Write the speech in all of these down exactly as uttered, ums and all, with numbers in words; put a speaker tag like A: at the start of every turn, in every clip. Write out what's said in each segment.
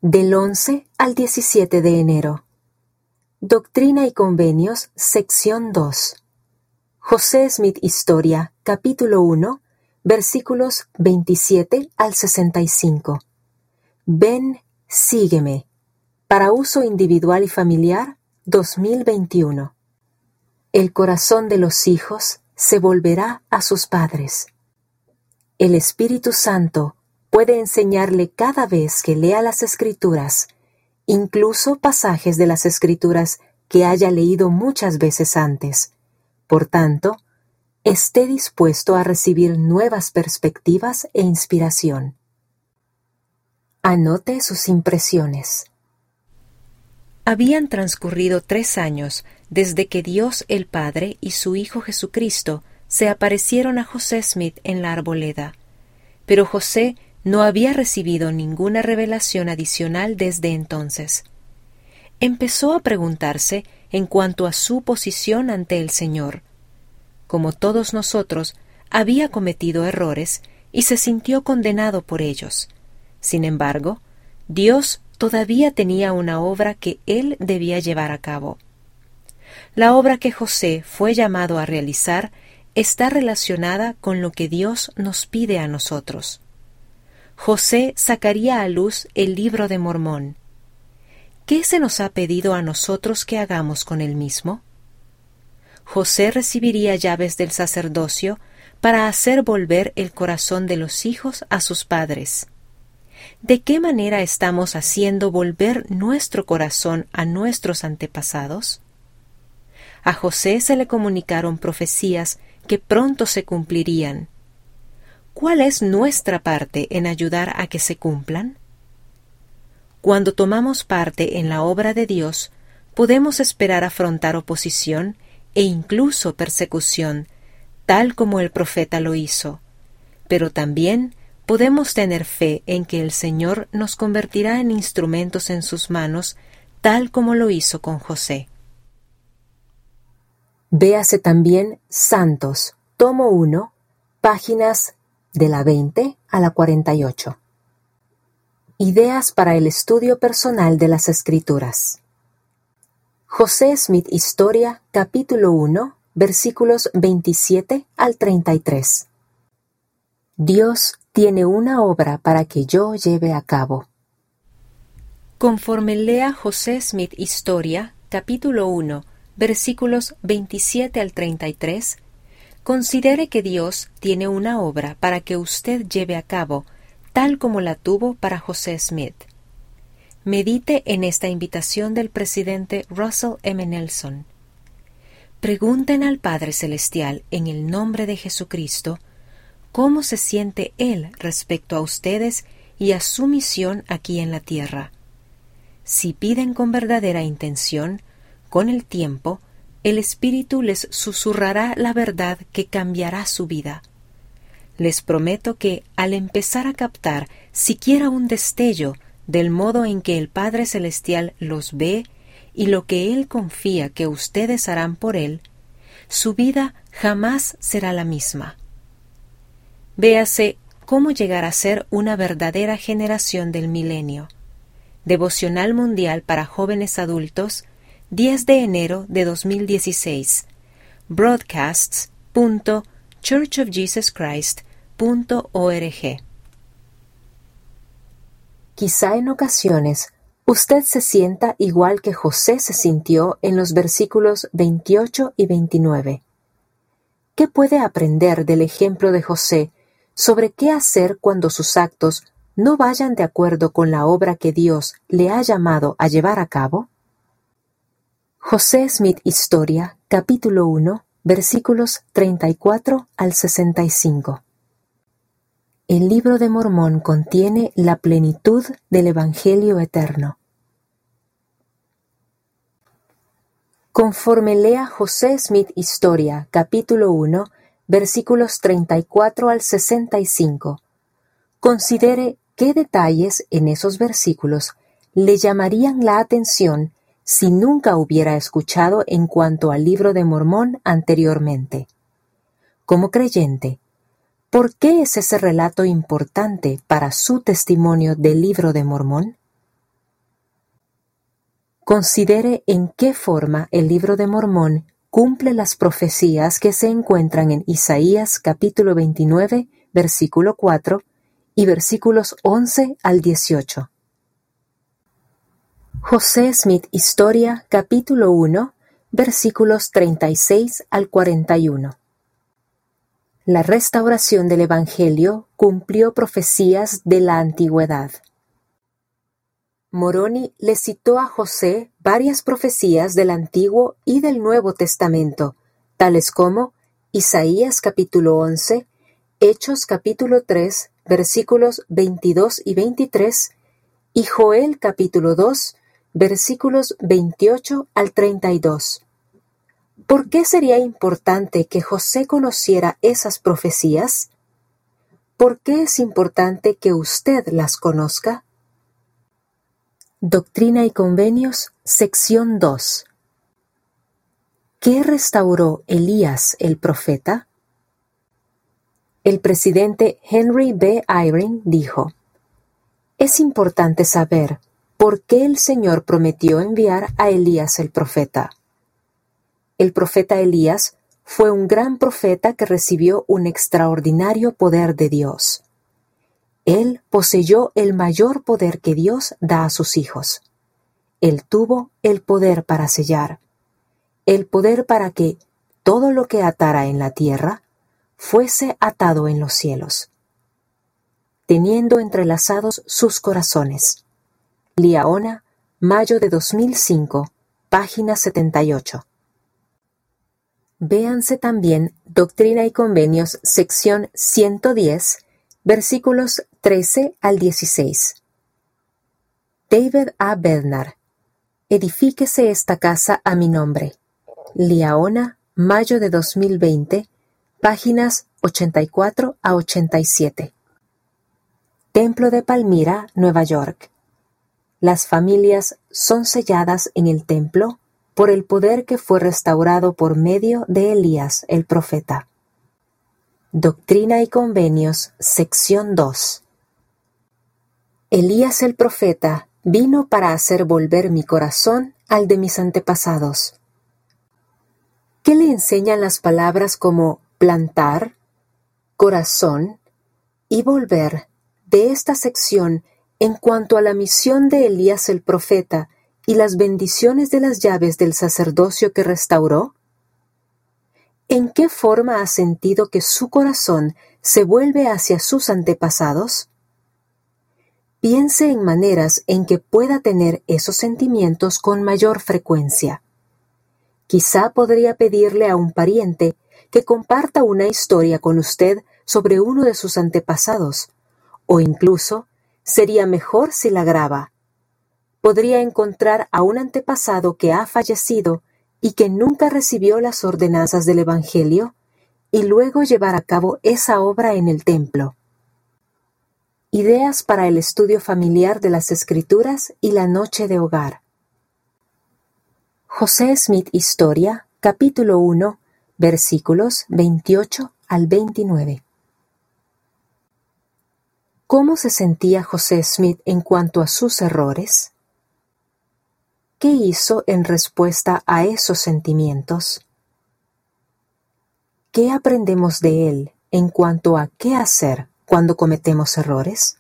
A: Del once al diecisiete de enero. Doctrina y Convenios, sección dos. José Smith Historia, capítulo uno, versículos veintisiete al sesenta y cinco. Ven, sígueme. Para uso individual y familiar, dos mil veintiuno. El corazón de los hijos se volverá a sus padres. El Espíritu Santo puede enseñarle cada vez que lea las Escrituras, incluso pasajes de las Escrituras que haya leído muchas veces antes. Por tanto, esté dispuesto a recibir nuevas perspectivas e inspiración. Anote sus impresiones.
B: Habían transcurrido tres años desde que Dios el Padre y su Hijo Jesucristo se aparecieron a José Smith en la arboleda, pero José no había recibido ninguna revelación adicional desde entonces. Empezó a preguntarse en cuanto a su posición ante el Señor. Como todos nosotros, había cometido errores y se sintió condenado por ellos. Sin embargo, Dios todavía tenía una obra que él debía llevar a cabo. La obra que José fue llamado a realizar está relacionada con lo que Dios nos pide a nosotros. José sacaría a luz el Libro de Mormón. ¿Qué se nos ha pedido a nosotros que hagamos con el mismo? José recibiría llaves del sacerdocio para hacer volver el corazón de los hijos a sus padres. ¿De qué manera estamos haciendo volver nuestro corazón a nuestros antepasados? A José se le comunicaron profecías que pronto se cumplirían. ¿Cuál es nuestra parte en ayudar a que se cumplan? Cuando tomamos parte en la obra de Dios, podemos esperar afrontar oposición e incluso persecución, tal como el profeta lo hizo, pero también podemos tener fe en que el Señor nos convertirá en instrumentos en sus manos, tal como lo hizo con José.
A: Véase también Santos, tomo uno, páginas de la veinte a la cuarenta y ocho. Ideas para el estudio personal de las Escrituras. José Smith Historia, capítulo uno, versículos veintisiete al treinta y tres. Dios tiene una obra para que yo lleve a cabo.
B: Conforme lea José Smith Historia, capítulo uno, versículos veintisiete al treinta y tres, considere que Dios tiene una obra para que usted lleve a cabo, tal como la tuvo para José Smith. Medite en esta invitación del presidente Russell M. Nelson. Pregunten al Padre Celestial en el nombre de Jesucristo cómo se siente Él respecto a ustedes y a su misión aquí en la tierra. Si piden con verdadera intención, con el tiempo, el Espíritu les susurrará la verdad que cambiará su vida. Les prometo que, al empezar a captar siquiera un destello del modo en que el Padre Celestial los ve y lo que Él confía que ustedes harán por Él, su vida jamás será la misma. Véase cómo llegar a ser una verdadera generación del milenio. Devocional Mundial para Jóvenes Adultos, diez de enero de dos mil dieciséis. broadcasts punto church of jesus christ punto org.
A: Quizá en ocasiones usted se sienta igual que José se sintió en los versículos veintiocho y veintinueve. ¿Qué puede aprender del ejemplo de José sobre qué hacer cuando sus actos no vayan de acuerdo con la obra que Dios le ha llamado a llevar a cabo? José Smith Historia, capítulo uno, versículos treinta y cuatro al sesenta y cinco. El Libro de Mormón contiene la plenitud del Evangelio eterno. Conforme lea José Smith Historia, capítulo uno, versículos treinta y cuatro al sesenta y cinco, considere qué detalles en esos versículos le llamarían la atención si nunca hubiera escuchado en cuanto al Libro de Mormón anteriormente. Como creyente, ¿por qué es ese relato importante para su testimonio del Libro de Mormón? Considere en qué forma el Libro de Mormón cumple las profecías que se encuentran en Isaías capítulo veintinueve, versículo cuatro y versículos once al dieciocho. José Smith Historia capítulo uno, versículos treinta y seis al cuarenta y uno. La restauración del Evangelio cumplió profecías de la antigüedad. Moroni le citó a José varias profecías del Antiguo y del Nuevo Testamento, tales como Isaías capítulo once, Hechos capítulo tres, versículos veintidós y veintitrés, y Joel capítulo dos, versículos veintiocho al treinta y dos. ¿Por qué sería importante que José conociera esas profecías? ¿Por qué es importante que usted las conozca? Doctrina y Convenios, sección dos. ¿Qué restauró Elías el profeta? El presidente Henry B. Eyring dijo: es importante saber por qué el Señor prometió enviar a Elías el profeta. El profeta Elías fue un gran profeta que recibió un extraordinario poder de Dios. Él poseyó el mayor poder que Dios da a sus hijos. Él tuvo el poder para sellar, el poder para que todo lo que atara en la tierra fuese atado en los cielos, teniendo entrelazados sus corazones. Liaona, mayo de dos mil cinco, página setenta y ocho. Véanse también Doctrina y Convenios, sección ciento diez, versículos trece al dieciséis. David A. Bednar, edifíquese esta casa a mi nombre. Liaona, mayo de dos mil veinte, páginas ochenta y cuatro a ochenta y siete. Templo de Palmira, Nueva York. Las familias son selladas en el templo por el poder que fue restaurado por medio de Elías el profeta. Doctrina y Convenios, sección dos. Elías el profeta vino para hacer volver mi corazón al de mis antepasados. ¿Qué le enseñan las palabras como plantar, corazón y volver de esta sección en cuanto a la misión de Elías el profeta y las bendiciones de las llaves del sacerdocio que restauró? ¿En qué forma ha sentido que su corazón se vuelve hacia sus antepasados? Piense en maneras en que pueda tener esos sentimientos con mayor frecuencia. Quizá podría pedirle a un pariente que comparta una historia con usted sobre uno de sus antepasados, o incluso sería mejor si la graba. Podría encontrar a un antepasado que ha fallecido y que nunca recibió las ordenanzas del Evangelio, y luego llevar a cabo esa obra en el templo. Ideas para el estudio familiar de las Escrituras y la noche de hogar. José Smith Historia, capítulo uno, versículos veintiocho al veintinueve. ¿Cómo se sentía José Smith en cuanto a sus errores? ¿Qué hizo en respuesta a esos sentimientos? ¿Qué aprendemos de él en cuanto a qué hacer cuando cometemos errores?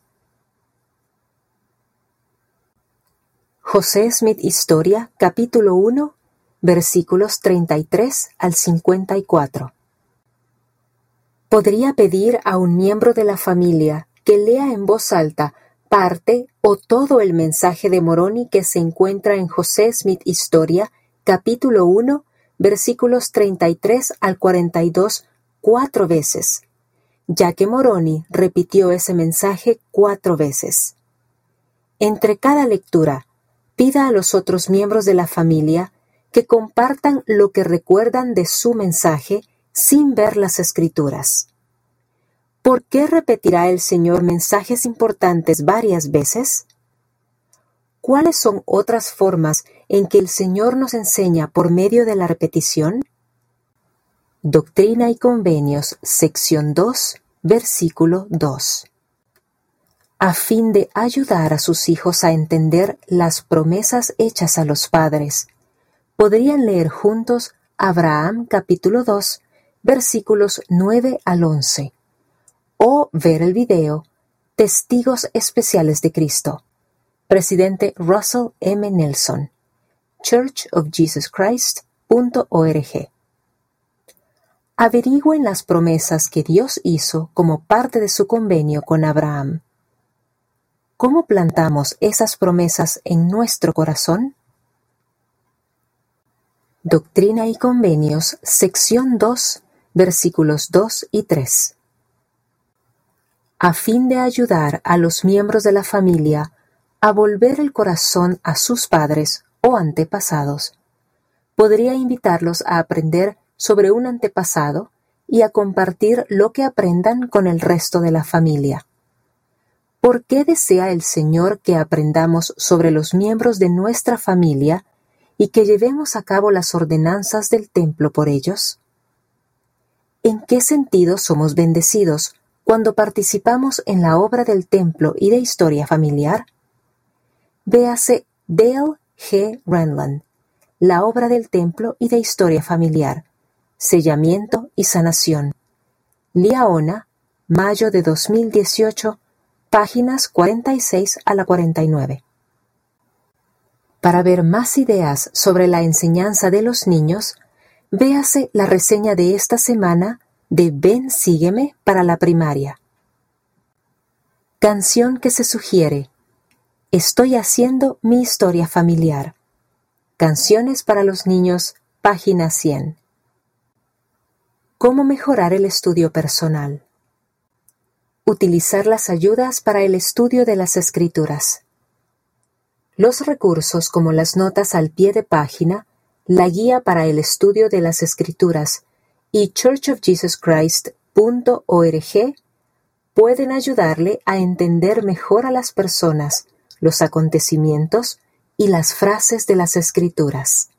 A: José Smith Historia, capítulo uno, versículos treinta y tres al cincuenta y cuatro. Podría pedir a un miembro de la familia que lea en voz alta parte o todo el mensaje de Moroni que se encuentra en José Smith Historia, capítulo uno, versículos treinta y tres al cuarenta y dos, cuatro veces, ya que Moroni repitió ese mensaje cuatro veces. Entre cada lectura, pida a los otros miembros de la familia que compartan lo que recuerdan de su mensaje sin ver las Escrituras. ¿Por qué repetirá el Señor mensajes importantes varias veces? ¿Cuáles son otras formas en que el Señor nos enseña por medio de la repetición? Doctrina y Convenios, sección dos, versículo dos. a fin de ayudar a sus hijos a entender las promesas hechas a los padres, podrían leer juntos Abraham capítulo dos, versículos nueve al once, o ver el video Testigos Especiales de Cristo, Presidente Russell M. Nelson, church of jesus christ punto org. Averigüen las promesas que Dios hizo como parte de su convenio con Abraham. ¿Cómo plantamos esas promesas en nuestro corazón? Doctrina y Convenios, sección dos, versículos dos y tres. A fin de ayudar a los miembros de la familia a volver el corazón a sus padres o antepasados, podría invitarlos a aprender sobre un antepasado y a compartir lo que aprendan con el resto de la familia. ¿Por qué desea el Señor que aprendamos sobre los miembros de nuestra familia y que llevemos a cabo las ordenanzas del templo por ellos? ¿En qué sentido somos bendecidos cuando participamos en la obra del templo y de historia familiar? Véase Dale G. Renlund, La obra del templo y de historia familiar, sellamiento y sanación. Liaona, mayo de dos mil dieciocho, páginas cuarenta y seis a la cuarenta y nueve. Para ver más ideas sobre la enseñanza de los niños, véase la reseña de esta semana de Ven Sígueme para la primaria. Canción que se sugiere: Estoy haciendo mi historia familiar. Canciones para los niños, página cien. ¿Cómo mejorar el estudio personal? Utilizar las ayudas para el estudio de las Escrituras. Los recursos como las notas al pie de página, la guía para el estudio de las Escrituras y church of jesus christ punto org pueden ayudarle a entender mejor a las personas, los acontecimientos y las frases de las Escrituras.